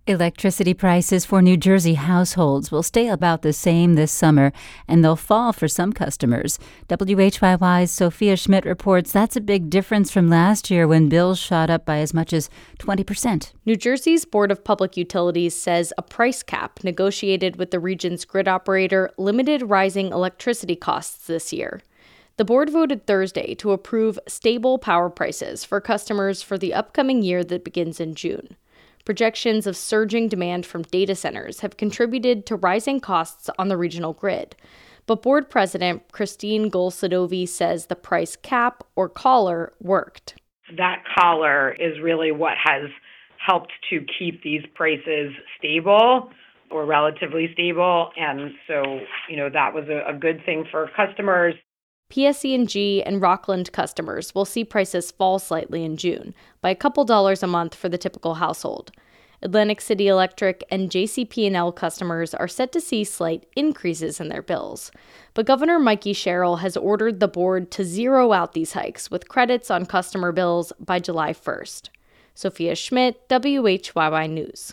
Electricity prices for New Jersey households will stay about the same this summer, and they'll fall for some customers. WHYY's Sophia Schmidt reports that's a big difference from last year when bills shot up by as much as 20%. New Jersey's Board of Public Utilities says a price cap negotiated with the region's grid operator limited rising electricity costs this year. The board voted Thursday to approve stable power prices for customers for the upcoming year that begins in June. Projections of surging demand from data centers have contributed to rising costs on the regional grid. But board president Christine Golsadovi says the price cap, or collar, worked. That collar is really what has helped to keep these prices stable or relatively stable. And so, that was a good thing for customers. PSE&G and Rockland customers will see prices fall slightly in June, by a couple dollars a month for the typical household. Atlantic City Electric and JCP&L customers are set to see slight increases in their bills. But Governor Mikey Sherrill has ordered the board to zero out these hikes with credits on customer bills by July 1st. Sophia Schmidt, WHYY News.